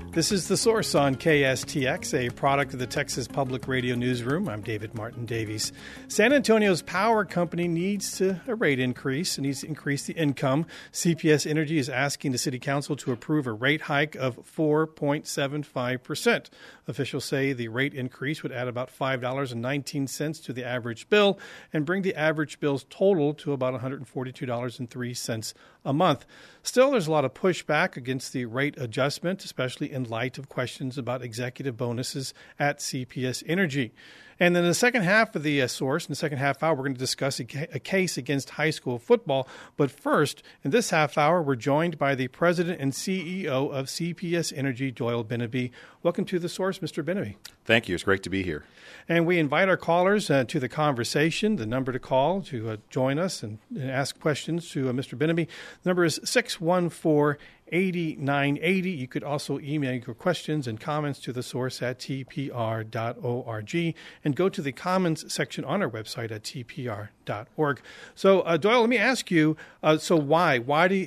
This is The Source on KSTX, a product of the Texas Public Radio Newsroom. I'm David Martin Davies. San Antonio's power company needs a rate increase. It needs to increase the income. CPS Energy is asking the City Council to approve a rate hike of 4.75%. Officials say the rate increase would add about $5.19 to the average bill and bring the average bill's total to about $142.03 a month. Still, there's a lot of pushback against the rate adjustment, especially in light of questions about executive bonuses at CPS Energy. And then in the second half of the Source, in the second half hour, we're going to discuss a case against high school football. But first, in this half hour, we're joined by the president and CEO of CPS Energy, Doyle Beneby. Welcome to The Source, Mr. Beneby. Thank you. It's great to be here. And we invite our callers to the conversation. The number to call to join us and ask questions to Mr. Beneby. The number is 614-8980. You could also email your questions and comments to The Source at tpr.org and go to the comments section on our website at tpr.org. So, Doyle, let me ask you, why the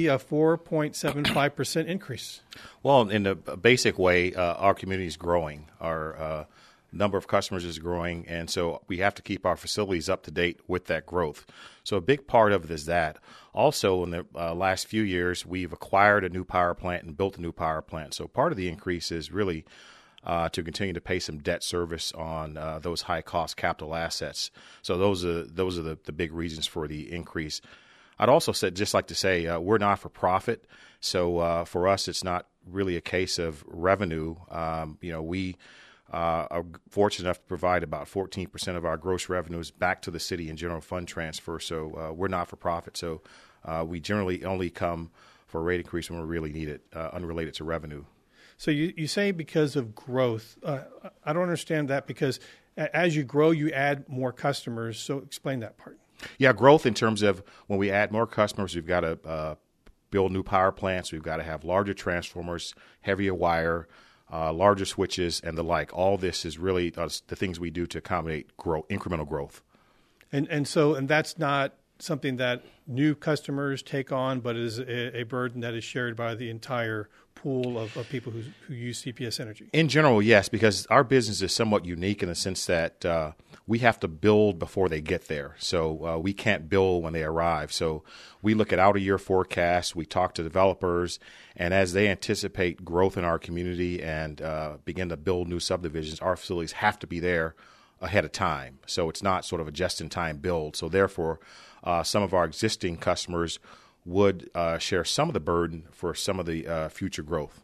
4.75% increase? Well, in a basic way, our community is growing. Our number of customers is growing, and so we have to keep our facilities up to date with that growth. So a big part of it is that. Also, in the last few years, we've acquired a new power plant and built a new power plant. So part of the increase is really to continue to pay some debt service on those high-cost capital assets. So those are the big reasons for the increase. I'd also like to say we're not for profit, so for us it's not really a case of revenue. We are fortunate enough to provide about 14% of our gross revenues back to the city in general fund transfer. So we're not for profit. So we generally only come for a rate increase when we really need it, unrelated to revenue. So you say because of growth. I don't understand that, because as you grow, you add more customers. So explain that part. Yeah, growth in terms of when we add more customers, we've got to build new power plants. We've got to have larger transformers, heavier wire, larger switches, and the like. All this is really the things we do to accommodate incremental growth. And that's not something that new customers take on, but is a burden that is shared by the entire pool of people who use CPS Energy. In general, yes, because our business is somewhat unique in the sense that we have to build before they get there. So we can't build when they arrive. So we look at out-of-year forecasts, we talk to developers, and as they anticipate growth in our community and begin to build new subdivisions, our facilities have to be there ahead of time. So it's not sort of a just-in-time build. So therefore, some of our existing customers would share some of the burden for some of the future growth.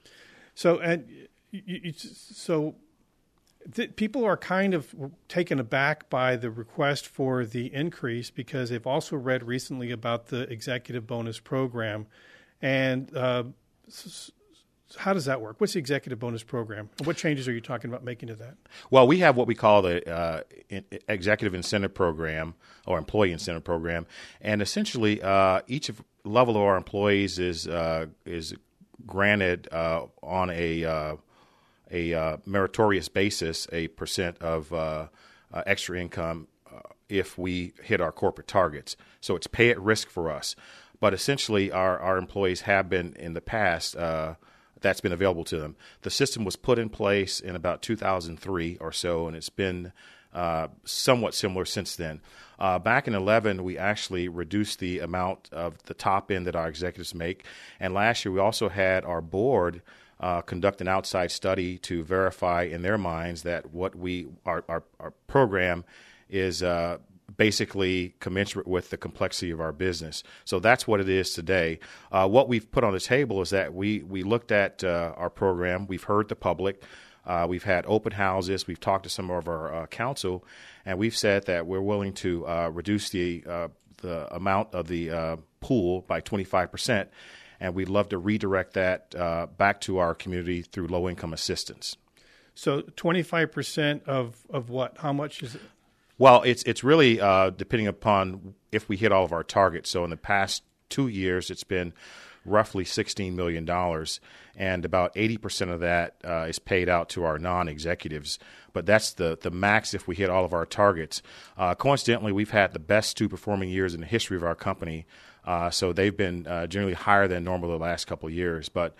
People are kind of taken aback by the request for the increase because they've also read recently about the executive bonus program. And how does that work? What's the executive bonus program? And what changes are you talking about making to that? Well, we have what we call the executive incentive program or employee incentive program. And essentially, each level of our employees is granted on a meritorious basis a percent of extra income if we hit our corporate targets. So it's pay at risk for us. But essentially, our employees have been in the past that's been available to them. The system was put in place in about 2003 or so, and it's been somewhat similar since then. Back in 2011, we actually reduced the amount of the top end that our executives make. And last year, we also had our board conduct an outside study to verify in their minds that our program is basically commensurate with the complexity of our business. So that's what it is today. What we've put on the table is that we looked at our program. We've heard the public. We've had open houses. We've talked to some of our council, and we've said that we're willing to reduce the amount of the pool by 25%, and we'd love to redirect that back to our community through low-income assistance. So 25% of what? How much is it? Well, it's really depending upon if we hit all of our targets. So in the past 2 years, it's been roughly $16 million, and about 80% of that is paid out to our non-executives. But that's the max if we hit all of our targets. Coincidentally, we've had the best 2 performing years in the history of our company, so they've been generally higher than normal the last couple of years. But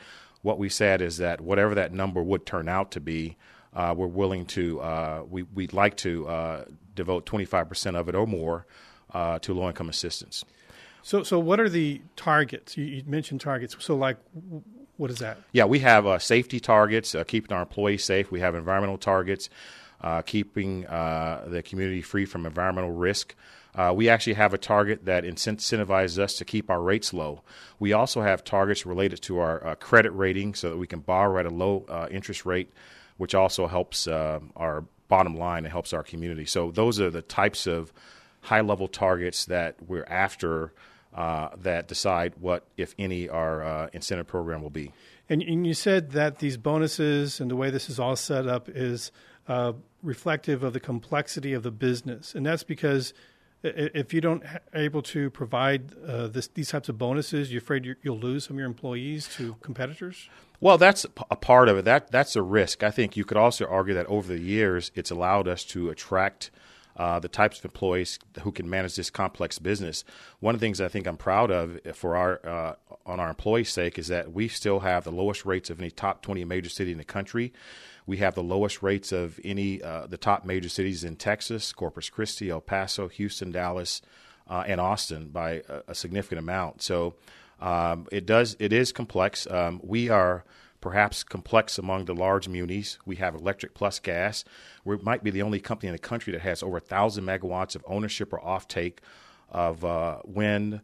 what we said is that whatever that number would turn out to be, we're willing to, we'd like to devote 25% of it or more to low-income assistance. So what are the targets? You mentioned targets. So, like, what is that? Yeah, we have safety targets, keeping our employees safe. We have environmental targets, keeping the community free from environmental risk. We actually have a target that incentivizes us to keep our rates low. We also have targets related to our credit rating so that we can borrow at a low interest rate, which also helps our bottom line and helps our community. So those are the types of high-level targets that we're after that decide what, if any, our incentive program will be. And you said that these bonuses and the way this is all set up is reflective of the complexity of the business. And that's because if you don't able to provide these types of bonuses, you're afraid you'll lose some of your employees to competitors? Well, that's a part of it. That's a risk. I think you could also argue that over the years, it's allowed us to attract the types of employees who can manage this complex business. One of the things I think I'm proud of for our on our employees' sake is that we still have the lowest rates of any top 20 major city in the country. We have the lowest rates of any the top major cities in Texas, Corpus Christi, El Paso, Houston, Dallas, and Austin by a significant amount. So it is complex. We are perhaps complex among the large munis. We have electric plus gas. We might be the only company in the country that has over 1,000 megawatts of ownership or offtake of wind,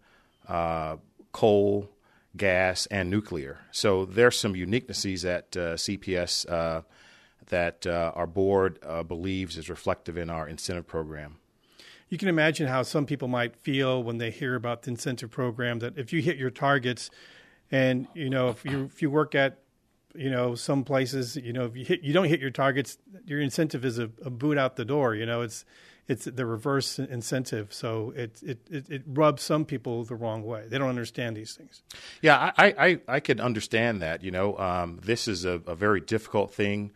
coal, gas, and nuclear. So there's some uniquenesses at CPS that our board believes is reflective in our incentive program. You can imagine how some people might feel when they hear about the incentive program, that if you hit your targets and, if you work at, some places, if you don't hit your targets, your incentive is a boot out the door. It's the reverse incentive. So it rubs some people the wrong way. They don't understand these things. Yeah, I could understand that. This is a very difficult thing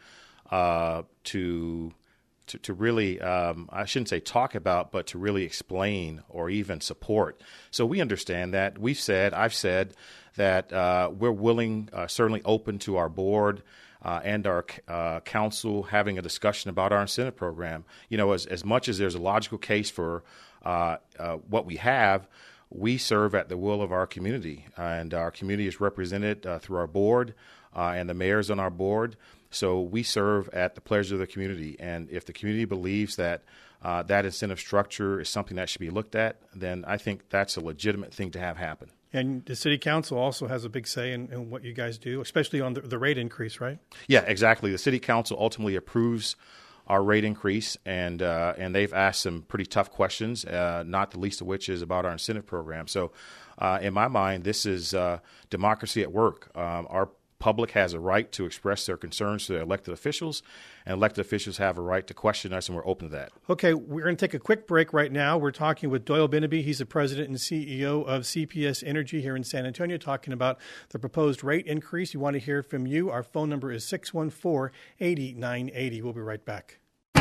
to really, I shouldn't say talk about, but to really explain or even support. So we understand that. I've said that we're willing, certainly open to our board and our council having a discussion about our incentive program. As much as there's a logical case for what we have, we serve at the will of our community, and our community is represented through our board and the mayors on our board. So we serve at the pleasure of the community, and if the community believes that that incentive structure is something that should be looked at, then I think that's a legitimate thing to have happen. And the city council also has a big say in what you guys do, especially on the rate increase, right? Yeah, exactly. The city council ultimately approves our rate increase, and they've asked some pretty tough questions, not the least of which is about our incentive program. So in my mind, this is democracy at work. Our public has a right to express their concerns to their elected officials, and elected officials have a right to question us, and we're open to that. Okay, we're going to take a quick break right now. We're talking with Doyle Beneby. He's the president and CEO of CPS Energy here in San Antonio, talking about the proposed rate increase. We want to hear from you. Our phone number is 614-8980. We'll be right back.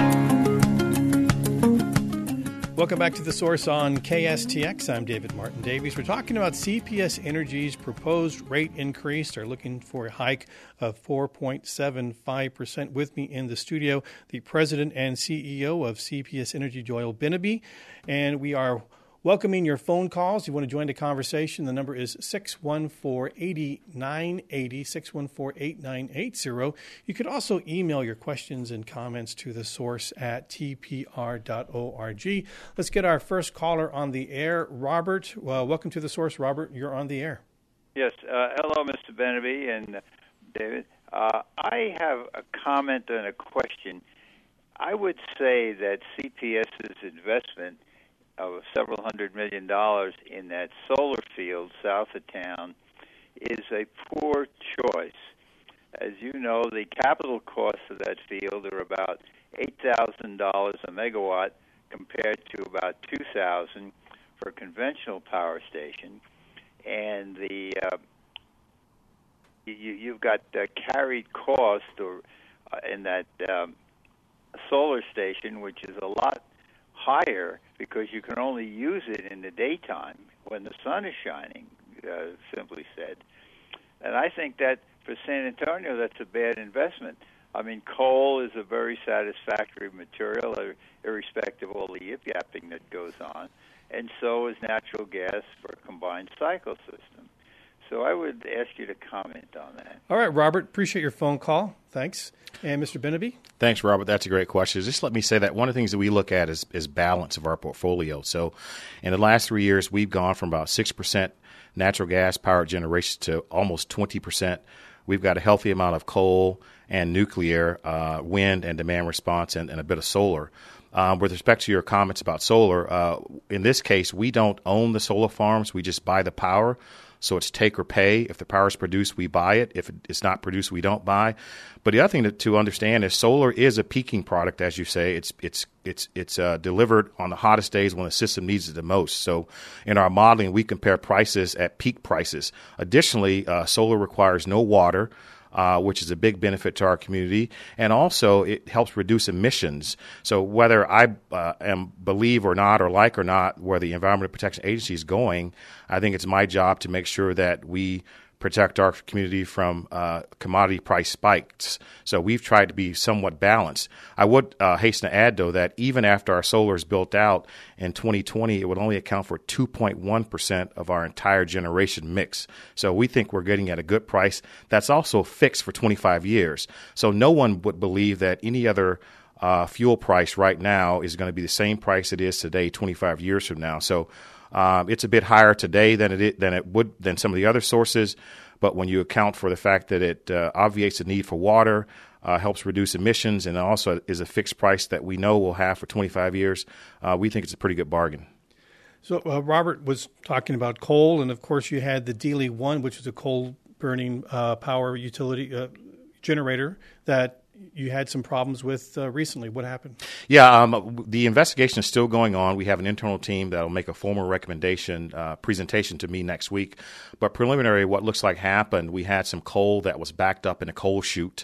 Welcome back to The Source on KSTX. I'm David Martin Davies. We're talking about CPS Energy's proposed rate increase. They're looking for a hike of 4.75%. With me in the studio, the president and CEO of CPS Energy, Doyle Beneby. And we are welcoming your phone calls. You want to join the conversation, the number is 614-8980, 614-8980. You could also email your questions and comments to the source at tpr.org. Let's get our first caller on the air. Robert, welcome to the source. Robert, you're on the air. Yes. Hello, Mr. Beneby and David. I have a comment and a question. I would say that CPS's investment of several $100 million in that solar field south of town is a poor choice. As you know, the capital costs of that field are about $8,000 a megawatt compared to about $2,000 for a conventional power station. And you've got carried cost in that solar station, which is a lot higher because you can only use it in the daytime when the sun is shining, simply said. And I think that for San Antonio, that's a bad investment. I mean, coal is a very satisfactory material, irrespective of all the yip-yapping that goes on, and so is natural gas for a combined cycle system. So I would ask you to comment on that. All right, Robert, appreciate your phone call. Thanks. And Mr. Beneby? Thanks, Robert. That's a great question. Just let me say that one of the things that we look at is balance of our portfolio. So in the last 3 years, we've gone from about 6% natural gas power generation to almost 20%. We've got a healthy amount of coal and nuclear, wind and demand response, and a bit of solar. With respect to your comments about solar, in this case, we don't own the solar farms. We just buy the power. So it's take or pay. If the power is produced, we buy it. If it's not produced, we don't buy. But the other thing to understand is solar is a peaking product, as you say. It's delivered on the hottest days when the system needs it the most. So in our modeling, we compare prices at peak prices. Additionally, solar requires no water, which is a big benefit to our community, and also it helps reduce emissions. So whether I believe or not, or like or not, where the Environmental Protection Agency is going, I think it's my job to make sure that we protect our community from commodity price spikes. So we've tried to be somewhat balanced. I would hasten to add, though, that even after our solar is built out in 2020, it would only account for 2.1% of our entire generation mix. So we think we're getting at a good price. That's also fixed for 25 years. So no one would believe that any other fuel price right now is going to be the same price it is today 25 years from now. So it's a bit higher today than some of the other sources, but when you account for the fact that it obviates the need for water, helps reduce emissions, and also is a fixed price that we know we'll have for 25 years, we think it's a pretty good bargain. So Robert was talking about coal, and of course you had the Dealey 1, which was a coal-burning power utility generator that you had some problems with recently. What happened? Yeah, the investigation is still going on. We have an internal team that will make a formal recommendation presentation to me next week. But preliminary, what looks like happened, we had some coal that was backed up in a coal chute.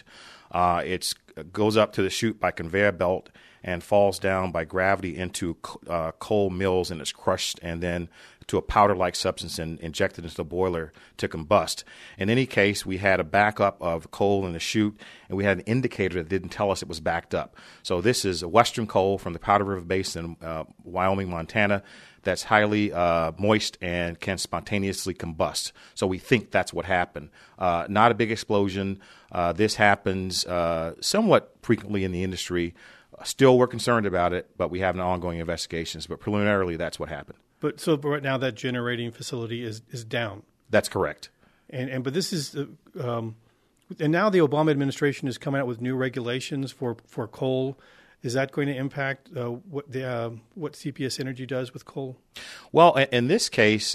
It goes up to the chute by conveyor belt and falls down by gravity into coal mills, and it's crushed and then to a powder-like substance and injected into the boiler to combust. In any case, we had a backup of coal in the chute, and we had an indicator that didn't tell us it was backed up. So this is a western coal from the Powder River Basin, Wyoming, Montana, that's highly moist and can spontaneously combust. So we think that's what happened. Not a big explosion. This happens somewhat frequently in the industry. Still, we're concerned about it, but we have an ongoing investigations. But preliminarily, that's what happened. But so right now that generating facility is down. That's correct. But this is and now the Obama administration is coming out with new regulations for coal. Is that going to impact what CPS Energy does with coal? Well, in this case,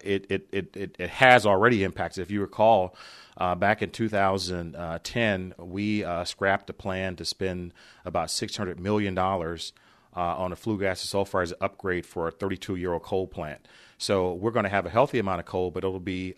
it has already impacted. If you recall, back in 2010, we scrapped a plan to spend about $600 million on a flue gas and sulfurizer upgrade for a 32-year-old coal plant. So we're going to have a healthy amount of coal, but it'll be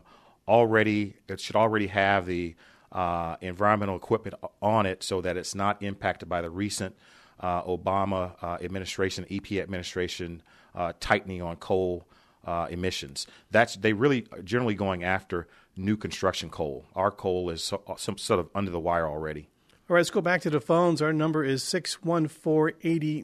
it should already have the environmental equipment on it so that it's not impacted by the recent Obama administration, EPA administration tightening on coal emissions. They really are generally going after new construction coal. Our coal is some sort of under the wire already. All right, let's go back to the phones. Our number is 614-8980,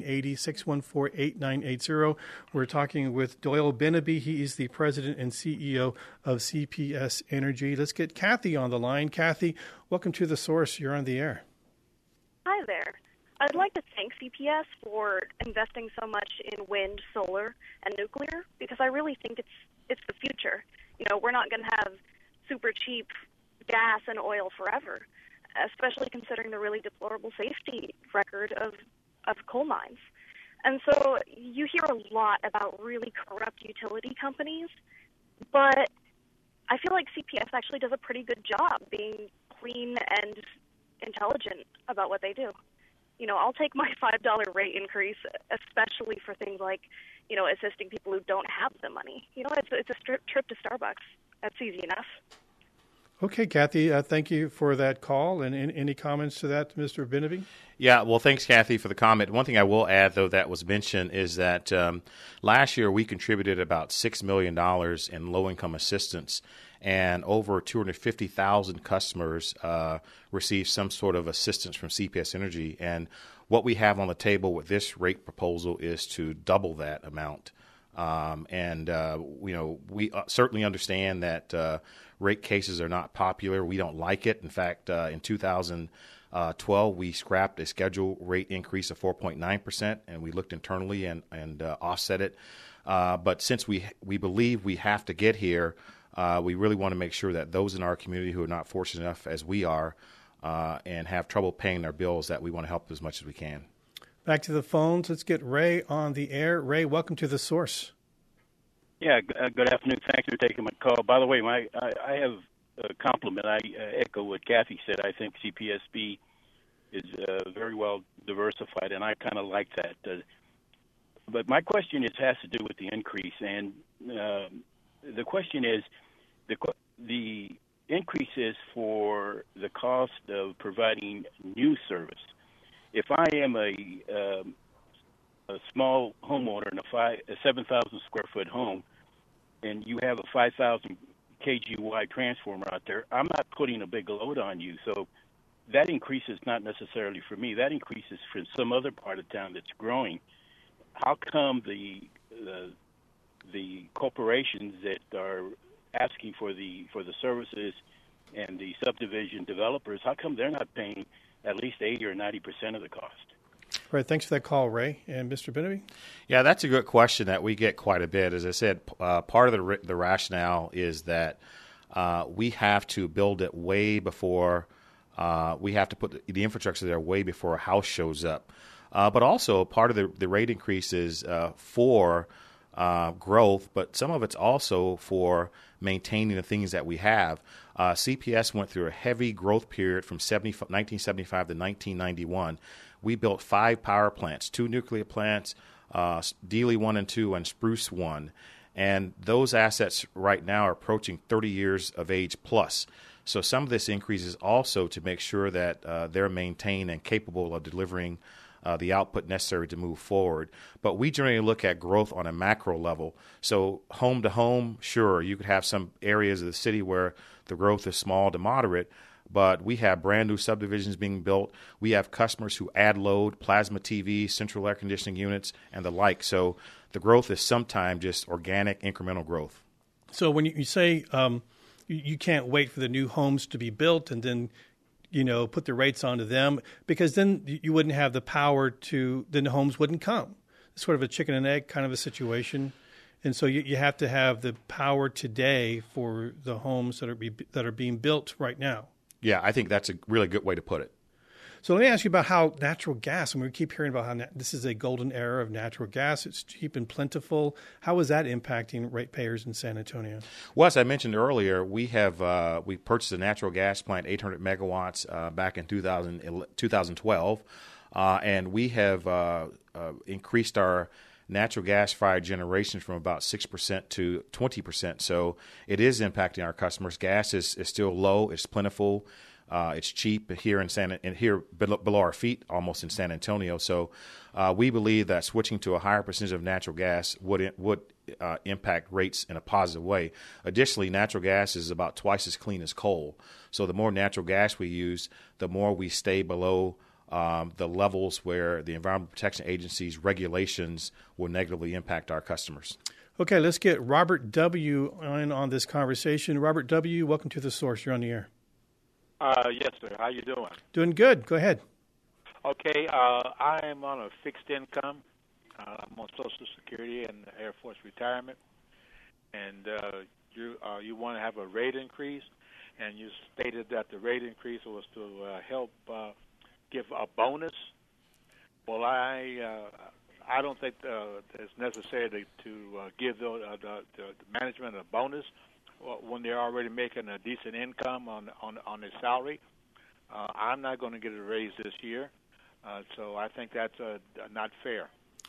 614-8980. We're talking with Doyle Beneby. He is the president and CEO of CPS Energy. Let's get Kathy on the line. Kathy, welcome to The Source. You're on the air. Hi there. I'd like to thank CPS for investing so much in wind, solar, and nuclear, because I really think it's the future. You know, we're not going to have super cheap gas and oil forever, especially considering the really deplorable safety record of coal mines. And so you hear a lot about really corrupt utility companies, but I feel like CPS actually does a pretty good job being clean and intelligent about what they do. You know, I'll take my $5 rate increase, especially for things like, you know, assisting people who don't have the money. You know, it's a trip to Starbucks. That's easy enough. Okay, Kathy, thank you for that call. And any comments to that, Mr. Beneby? Yeah, well, thanks, Kathy, for the comment. One thing I will add, though, that was mentioned is that last year we contributed about $6 million in low-income assistance, and over 250,000 customers received some sort of assistance from CPS Energy. And what we have on the table with this rate proposal is to double that amount. We certainly understand that rate cases are not popular. We don't like it. In fact, in 2012, we scrapped a schedule rate increase of 4.9%, and we looked internally and offset it. But since we believe we have to get here, we really want to make sure that those in our community who are not fortunate enough as we are and have trouble paying their bills, that we want to help as much as we can. Back to the phones. Let's get Ray on the air. Ray, welcome to The Source. Yeah, good afternoon. Thanks for taking my call. By the way, I have a compliment. I echo what Kathy said. I think CPSB is very well diversified, and I kind of like that. But my question has to do with the increase, and the question is the increase is for the cost of providing new service. If I am a small homeowner in a 7,000 square foot home, and you have a 5,000 kGY transformer out there, I'm not putting a big load on you. So that increase is not necessarily for me. That increase is for some other part of town that's growing. How come the corporations that are asking for the services and the subdivision developers, how come they're not paying at least 80 or 90% of the cost? All right, thanks for that call, Ray. And Mr. Beneby? Yeah, that's a good question that we get quite a bit. As I said, part of the rationale is that we have to build it way before we have to put the infrastructure there way before a house shows up. But also part of the rate increase is for growth, but some of it's also for maintaining the things that we have. CPS went through a heavy growth period from 1975 to 1991. We built 5 power plants, 2 nuclear plants, Dealey 1 and 2, and Spruce 1. And those assets right now are approaching 30 years of age plus. So some of this increase is also to make sure that they're maintained and capable of delivering the output necessary to move forward. But we generally look at growth on a macro level. So home to home, sure, you could have some areas of the city where the growth is small to moderate, but we have brand new subdivisions being built. We have customers who add load, plasma TV, central air conditioning units, and the like. So the growth is sometimes just organic, incremental growth. So when you say you can't wait for the new homes to be built and then put the rates onto them, because then you wouldn't have the power then the homes wouldn't come. It's sort of a chicken and egg kind of a situation. And so you have to have the power today for the homes that are being built right now. Yeah, I think that's a really good way to put it. So let me ask you about how natural gas, and we keep hearing about how this is a golden era of natural gas. It's cheap and plentiful. How is that impacting ratepayers in San Antonio? Well, as I mentioned earlier, we purchased a natural gas plant, 800 megawatts, back in 2012, and we have increased our natural gas-fired generation from about 6% to 20%. So it is impacting our customers. Gas is still low. It's plentiful. It's cheap here here below our feet, almost in San Antonio. So we believe that switching to a higher percentage of natural gas would impact rates in a positive way. Additionally, natural gas is about twice as clean as coal. So the more natural gas we use, the more we stay below the levels where the Environmental Protection Agency's regulations will negatively impact our customers. Okay, let's get Robert W. on this conversation. Robert W., welcome to The Source. You're on the air. Yes, sir. How you doing? Doing good. Go ahead. Okay, I am on a fixed income. I'm on Social Security and Air Force retirement, and you want to have a rate increase, and you stated that the rate increase was to help give a bonus. Well, I don't think it's necessary to give the management a bonus when they're already making a decent income on their salary. I'm not going to get a raise this year, so I think that's not fair.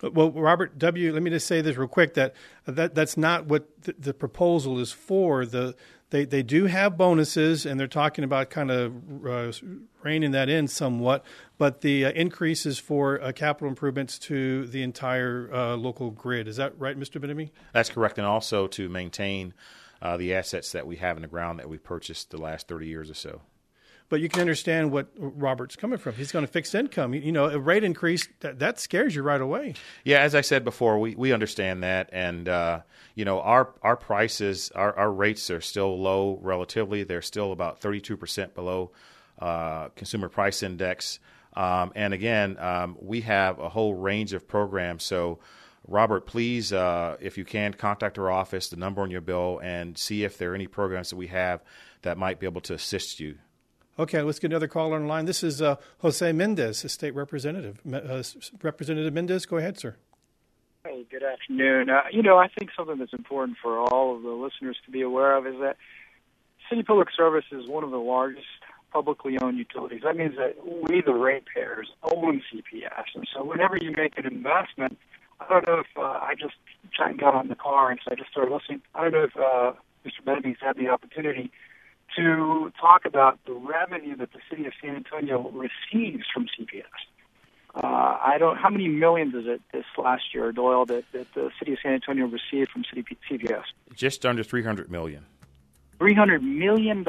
Well, Robert W., let me just say this real quick, that's not what the proposal is for. They do have bonuses, and they're talking about kind of reining that in somewhat, but the increase is for capital improvements to the entire local grid. Is that right, Mr. Benamy? That's correct, and also to maintain the assets that we have in the ground that we purchased the last 30 years or so. But you can understand what Robert's coming from. He's going to fix income. You know, a rate increase, that scares you right away. Yeah, as I said before, we understand that. And, our prices, our rates are still low relatively. They're still about 32% below consumer price index. And again, we have a whole range of programs. So, Robert, please, if you can, contact our office, the number on your bill, and see if there are any programs that we have that might be able to assist you. Okay, let's get another caller on the line. This is Jose Mendez, a state representative. Representative Mendez, go ahead, sir. Hey, good afternoon. I think something that's important for all of the listeners to be aware of is that City Public Service is one of the largest publicly owned utilities. That means that we, the ratepayers, own CPS. And so whenever you make an investment, I don't know if I just got on the car and so I just started listening. I don't know if Mr. Benaby's had the opportunity to talk about the revenue that the city of San Antonio receives from CPS. How many millions is it this last year, Doyle, that the city of San Antonio received from CPS? Just under $300 million. $300 million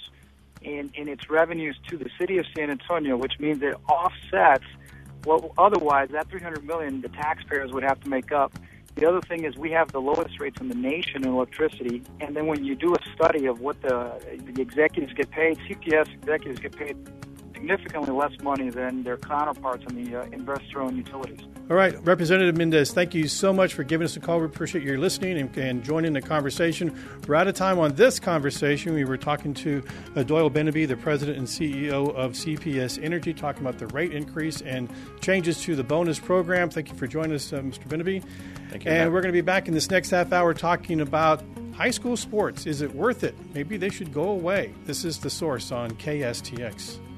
in its revenues to the city of San Antonio, which means it offsets what otherwise that $300 million the taxpayers would have to make up. The other thing is we have the lowest rates in the nation in electricity, and then when you do a study of what the executives get paid, CPS executives get paid significantly less money than their counterparts in the investor-owned utilities. All right, Representative Mendez, thank you so much for giving us a call. We appreciate your listening and joining the conversation. We're out of time on this conversation. We were talking to Doyle Benaby, the president and CEO of CPS Energy, talking about the rate increase and changes to the bonus program. Thank you for joining us, Mr. Benaby. Thank you. And we're going to be back in this next half hour talking about high school sports. Is it worth it? Maybe they should go away. This is The Source on KSTX.